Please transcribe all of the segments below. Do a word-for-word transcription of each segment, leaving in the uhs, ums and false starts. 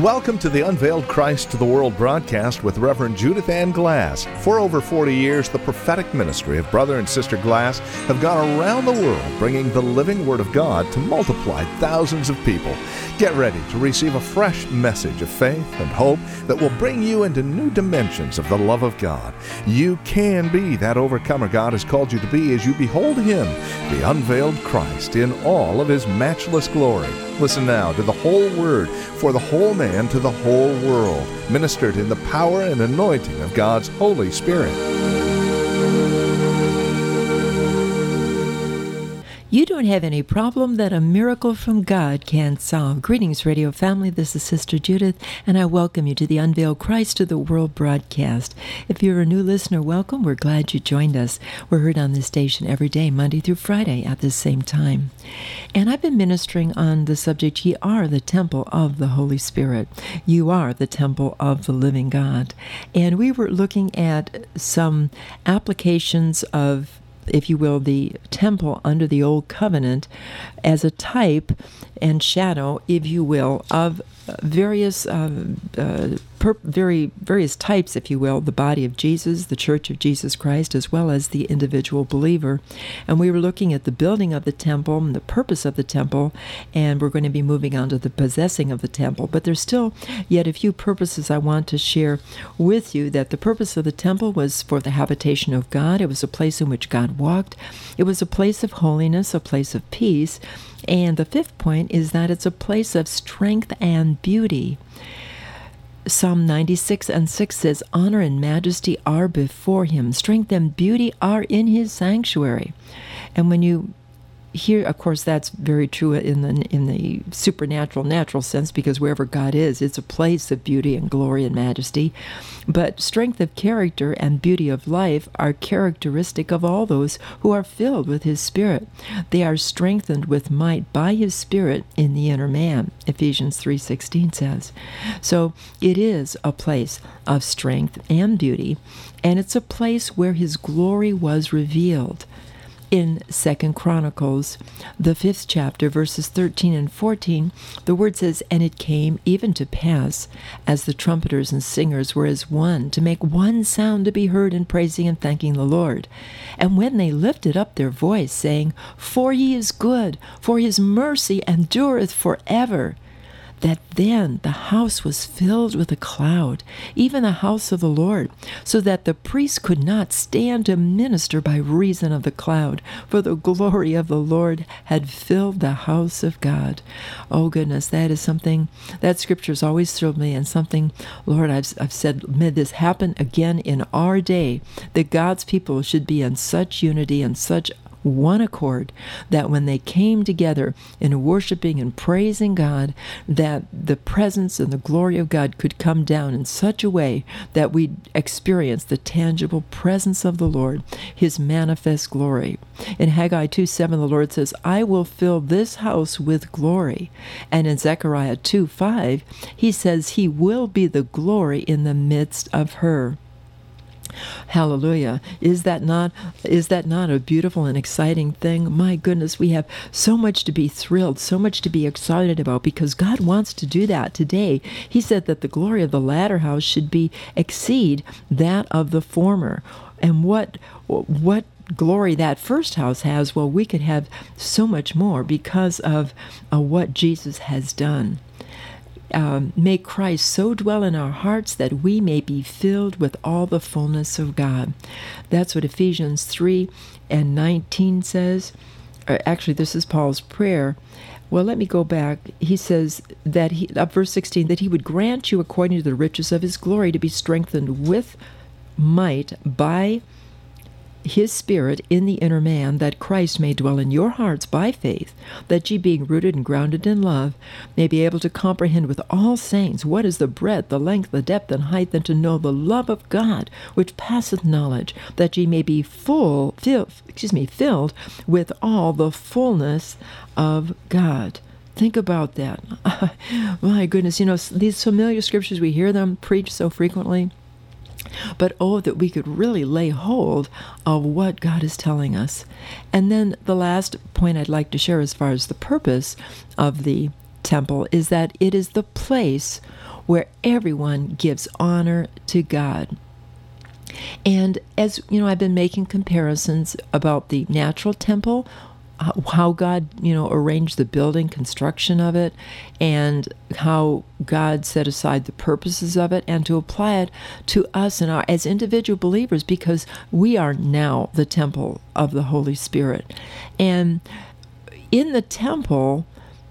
Welcome to the Unveiled Christ to the World broadcast with Reverend Judith Ann Glass. For over forty years, the prophetic ministry of Brother and Sister Glass have gone around the world bringing the living Word of God to multiply thousands of people. Get ready to receive a fresh message of faith and hope that will bring you into new dimensions of the love of God. You can be that overcomer God has called you to be as you behold Him, the unveiled Christ, in all of His matchless glory. Listen now to the whole Word for the whole man to the whole world, ministered in the power and anointing of God's Holy Spirit. You don't have any problem that a miracle from God can't solve. Greetings, radio family. This is Sister Judith, and I welcome you to the Unveiled Christ to the World broadcast. If you're a new listener, welcome. We're glad you joined us. We're heard on this station every day, Monday through Friday at the same time. And I've been ministering on the subject, Ye are the temple of the Holy Spirit. You are the temple of the living God. And we were looking at some applications of, if you will, the temple under the Old Covenant as a type and shadow, if you will, of various uh, uh, per- very various types, if you will, the body of Jesus, the Church of Jesus Christ, as well as the individual believer. And we were looking at the building of the temple and the purpose of the temple, and we're going to be moving on to the possessing of the temple. But there's still yet a few purposes I want to share with you, that the purpose of the temple was for the habitation of God. It was a place in which God walked. It was a place of holiness, a place of peace. And the fifth point is that it's a place of strength and beauty. Psalm ninety-six and six says, honor and majesty are before him. Strength and beauty are in his sanctuary. And when you hear, of course, that's very true in the in the supernatural, natural sense, because wherever God is, it's a place of beauty and glory and majesty. But strength of character and beauty of life are characteristic of all those who are filled with His Spirit. They are strengthened with might by His Spirit in the inner man, Ephesians three sixteen says. So it is a place of strength and beauty, and it's a place where His glory was revealed. In Second Chronicles, the fifth chapter, verses thirteen and fourteen, the word says, and it came even to pass, as the trumpeters and singers were as one, to make one sound to be heard in praising and thanking the Lord. And when they lifted up their voice, saying, For He is good, for His mercy endureth forever, that then the house was filled with a cloud, even the house of the Lord, so that the priest could not stand to minister by reason of the cloud, for the glory of the Lord had filled the house of God. Oh goodness, that is something, that scripture's always thrilled me, and something, Lord, I've, I've said, may this happen again in our day, that God's people should be in such unity and such one accord, that when they came together in worshiping and praising God, that the presence and the glory of God could come down in such a way that we experience the tangible presence of the Lord, His manifest glory. In Haggai two seven, the Lord says, I will fill this house with glory. And in Zechariah two five, He says He will be the glory in the midst of her. Hallelujah. Is that not is that not a beautiful and exciting thing? My goodness, we have so much to be thrilled, so much to be excited about, because God wants to do that today. He said that the glory of the latter house should be exceed that of the former. And what what glory that first house has, well, we could have so much more because of uh, what Jesus has done. Um, may Christ so dwell in our hearts that we may be filled with all the fullness of God. That's what Ephesians three and nineteen says. Or actually, this is Paul's prayer. Well, let me go back. He says that, he, uh, verse sixteen, that He would grant you according to the riches of His glory to be strengthened with might by His Spirit in the inner man, that Christ may dwell in your hearts by faith, that ye being rooted and grounded in love, may be able to comprehend with all saints what is the breadth, the length, the depth, and height, and to know the love of God, which passeth knowledge, that ye may be full, fill, excuse me, filled with all the fullness of God. Think about that. My goodness, you know, these familiar scriptures, we hear them preached so frequently. But oh, that we could really lay hold of what God is telling us. And then the last point I'd like to share as far as the purpose of the temple is that it is the place where everyone gives honor to God. And as you know, I've been making comparisons about the natural temple, how God, you know, arranged the building, construction of it, and how God set aside the purposes of it, and to apply it to us and our as individual believers, because we are now the temple of the Holy Spirit. And in the temple,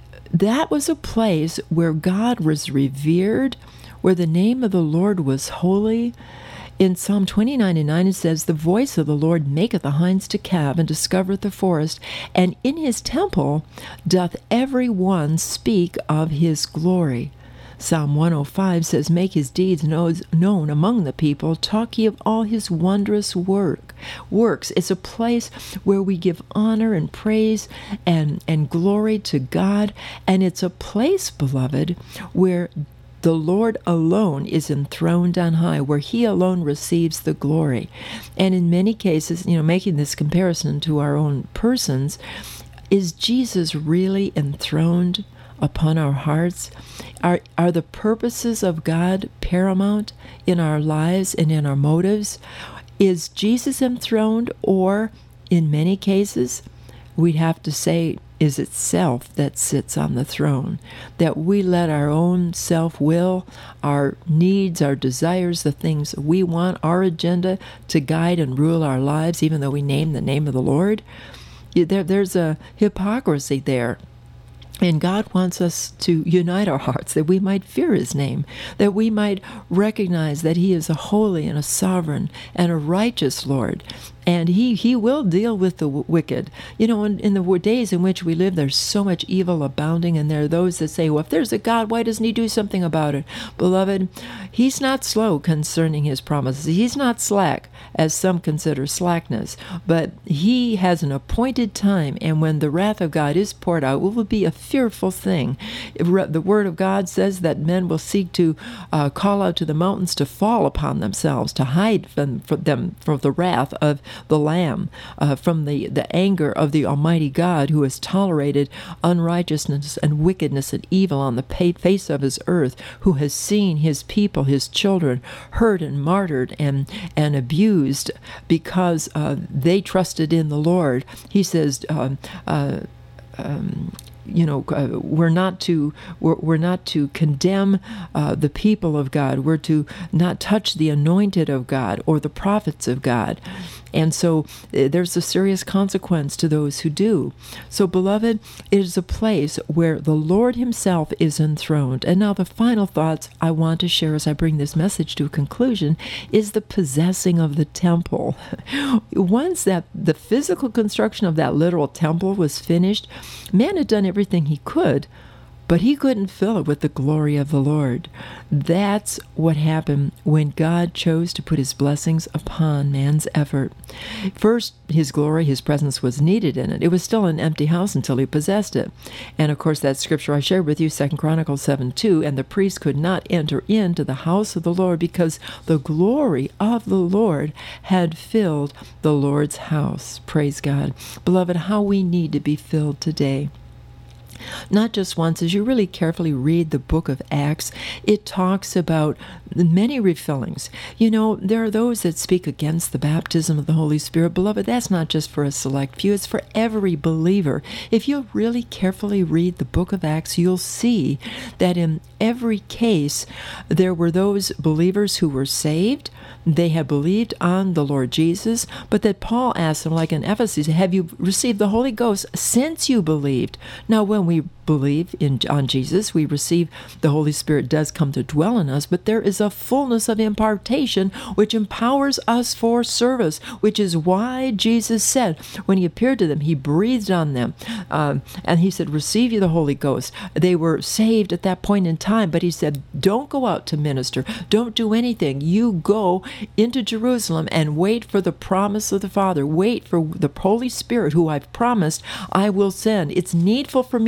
that was a place where God was revered, where the name of the Lord was holy. In Psalm twenty-nine and nine, it says, "The voice of the Lord maketh the hinds to calve, and discovereth the forest. And in his temple doth every one speak of his glory." Psalm one oh five says, "Make his deeds known among the people. Talk ye of all his wondrous work works." It's a place where we give honor and praise and, and glory to God. And it's a place, beloved, where the Lord alone is enthroned on high, where he alone receives the glory. And in many cases, you know, making this comparison to our own persons, is Jesus really enthroned upon our hearts? Are, are the purposes of God paramount in our lives and in our motives? Is Jesus enthroned, or in many cases, we'd have to say, is it self that sits on the throne? That we let our own self-will, our needs, our desires, the things we want, our agenda to guide and rule our lives, even though we name the name of the Lord? There, there's a hypocrisy there. And God wants us to unite our hearts, that we might fear his name, that we might recognize that he is a holy and a sovereign and a righteous Lord. And he, he will deal with the w- wicked. You know, in, in the days in which we live, there's so much evil abounding, and there are those that say, well, if there's a God, why doesn't he do something about it? Beloved, he's not slow concerning his promises. He's not slack, as some consider slackness, but he has an appointed time, and when the wrath of God is poured out, it will be a fearful thing. The Word of God says that men will seek to uh, call out to the mountains to fall upon themselves, to hide from, from them from the wrath of the Lamb, uh, from the, the anger of the Almighty God, who has tolerated unrighteousness and wickedness and evil on the face of his earth, who has seen his people, his children, hurt and martyred and, and abused because uh, they trusted in the Lord. He says, um, uh, um, you know, uh, we're not to we're, we're not to condemn uh, the people of God. We're to not touch the anointed of God or the prophets of God. And so uh, there's a serious consequence to those who do. So, beloved, it is a place where the Lord himself is enthroned. And now the final thoughts I want to share as I bring this message to a conclusion is the possessing of the temple. Once that the physical construction of that literal temple was finished, man had done everything he could, but he couldn't fill it with the glory of the Lord. That's what happened when God chose to put his blessings upon man's effort. First, his glory, his presence was needed in it. It was still an empty house until he possessed it. And of course, that scripture I shared with you, Second Chronicles seven two, and the priest could not enter into the house of the Lord because the glory of the Lord had filled the Lord's house. Praise God. Beloved, how we need to be filled today. Not just once. As you really carefully read the book of Acts, it talks about many refillings. You know, there are those that speak against the baptism of the Holy Spirit. Beloved, that's not just for a select few. It's for every believer. If you really carefully read the book of Acts, you'll see that in every case, there were those believers who were saved. They had believed on the Lord Jesus, but that Paul asked them, like in Ephesus, have you received the Holy Ghost since you believed? Now, when we believe in on Jesus, we receive the Holy Spirit does come to dwell in us, but there is a fullness of impartation which empowers us for service, which is why Jesus said, when he appeared to them, he breathed on them, um, and he said, receive you the Holy Ghost. They were saved at that point in time, but he said, don't go out to minister. Don't do anything. You go into Jerusalem and wait for the promise of the Father. Wait for the Holy Spirit, who I've promised I will send. It's needful for me to go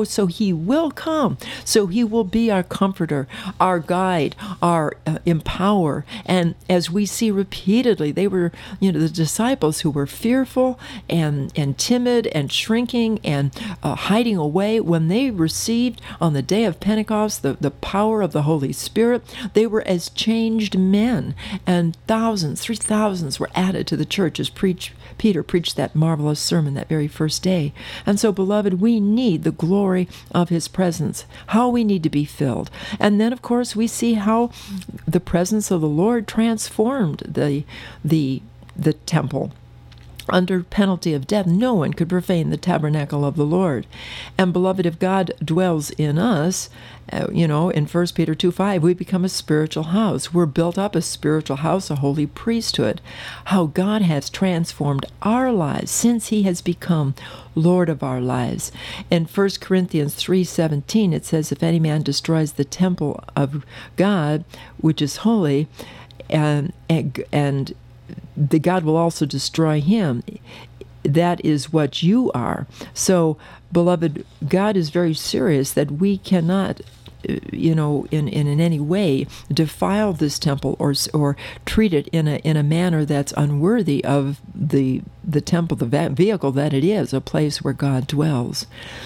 so he will come. So he will be our comforter, our guide, our uh, empower. And as we see repeatedly, they were, you know, the disciples who were fearful and, and timid and shrinking and uh, hiding away. When they received on the day of Pentecost the, the power of the Holy Spirit, they were as changed men. And thousands, three thousands were added to the church as preach, Peter preached that marvelous sermon that very first day. And so, beloved, we need the glory of his presence, how we need to be filled. And then, of course, we see how the presence of the Lord transformed the the the temple. Under penalty of death, no one could profane the tabernacle of the Lord. And beloved, if God dwells in us, uh, you know, in First Peter two five, we become a spiritual house. We're built up a spiritual house, a holy priesthood. How God has transformed our lives since he has become Lord of our lives. In First Corinthians three seventeen, it says, if any man destroys the temple of God, which is holy, and and, and the God will also destroy him. That is what you are. So, beloved, God is very serious that we cannot, you know, in, in, in any way defile this temple or or treat it in a in a manner that's unworthy of the the temple, the vehicle that it is, a place where God dwells.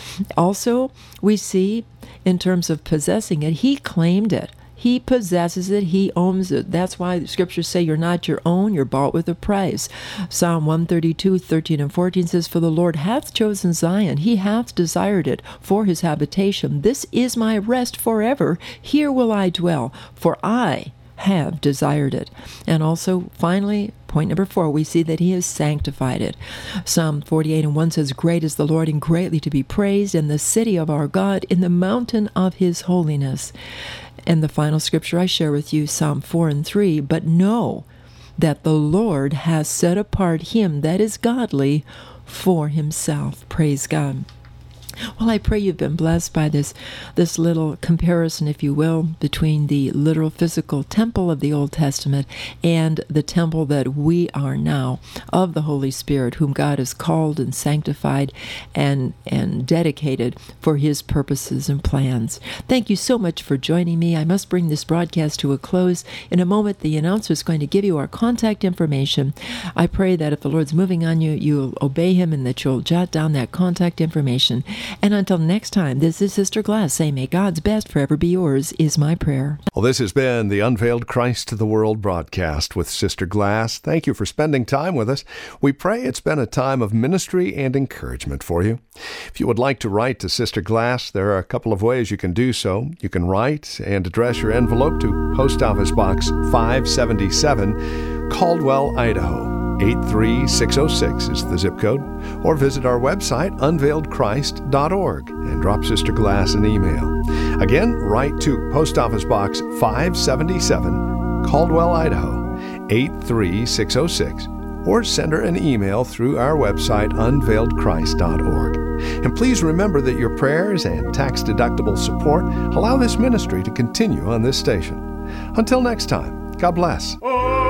Also, we see in terms of possessing it, he claimed it. He possesses it. He owns it. That's why the scriptures say you're not your own. You're bought with a price. Psalm one thirty-two, thirteen and fourteen says, for the Lord hath chosen Zion. He hath desired it for his habitation. This is my rest forever. Here will I dwell, for I have desired it. And also, finally, point number four, we see that he has sanctified it. Psalm forty-eight and one says, great is the Lord and greatly to be praised in the city of our God, in the mountain of his holiness. And the final scripture I share with you, Psalm four and three, but know that the Lord has set apart him that is godly for himself. Praise God. Well, I pray you've been blessed by this this little comparison, if you will, between the literal physical temple of the Old Testament and the temple that we are now of the Holy Spirit, whom God has called and sanctified and, and dedicated for his purposes and plans. Thank you so much for joining me. I must bring this broadcast to a close. In a moment, the announcer is going to give you our contact information. I pray that if the Lord's moving on you, you'll obey him and that you'll jot down that contact information. And until next time, this is Sister Glass saying, may God's best forever be yours, is my prayer. Well, this has been the Unveiled Christ to the World broadcast with Sister Glass. Thank you for spending time with us. We pray it's been a time of ministry and encouragement for you. If you would like to write to Sister Glass, there are a couple of ways you can do so. You can write and address your envelope to Post Office Box five seventy-seven, Caldwell, Idaho. eight three six oh six is the zip code, or visit our website, unveiled christ dot org, and drop Sister Glass an email. Again, write to Post Office Box five seventy-seven, Caldwell, Idaho, eight three six oh six, or send her an email through our website, unveiled christ dot org. And please remember that your prayers and tax-deductible support allow this ministry to continue on this station. Until next time, God bless.